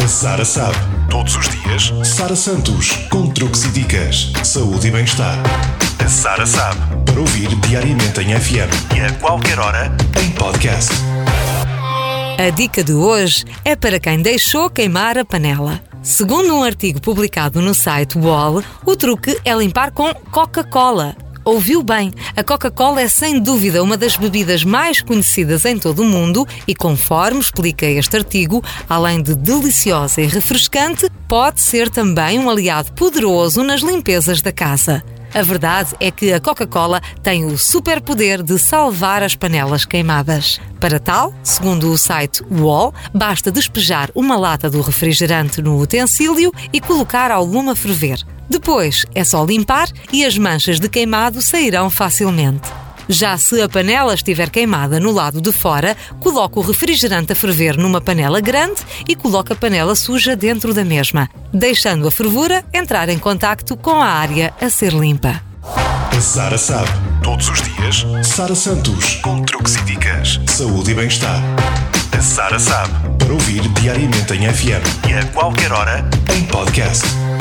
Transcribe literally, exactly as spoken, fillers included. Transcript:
A Sara sabe. Todos os dias, Sara Santos, com truques e dicas, saúde e bem-estar. A Sara sabe. Para ouvir diariamente em F M e a qualquer hora em podcast. A dica de hoje é para quem deixou queimar a panela. Segundo um artigo publicado no site Wall, o truque é limpar com Coca-Cola. Ouviu bem, a Coca-Cola é sem dúvida uma das bebidas mais conhecidas em todo o mundo e, conforme explica este artigo, além de deliciosa e refrescante, pode ser também um aliado poderoso nas limpezas da casa. A verdade é que a Coca-Cola tem o superpoder de salvar as panelas queimadas. Para tal, segundo o site Wall, basta despejar uma lata do refrigerante no utensílio e colocar ao lume a ferver. Depois é só limpar e as manchas de queimado sairão facilmente. Já se a panela estiver queimada no lado de fora, coloque o refrigerante a ferver numa panela grande e coloque a panela suja dentro da mesma, deixando a fervura entrar em contacto com a área a ser limpa. A Sara sabe. Todos os dias, Sara Santos, com truques e dicas, saúde e bem-estar. A Sara sabe. Para ouvir diariamente em F M e a qualquer hora em podcast.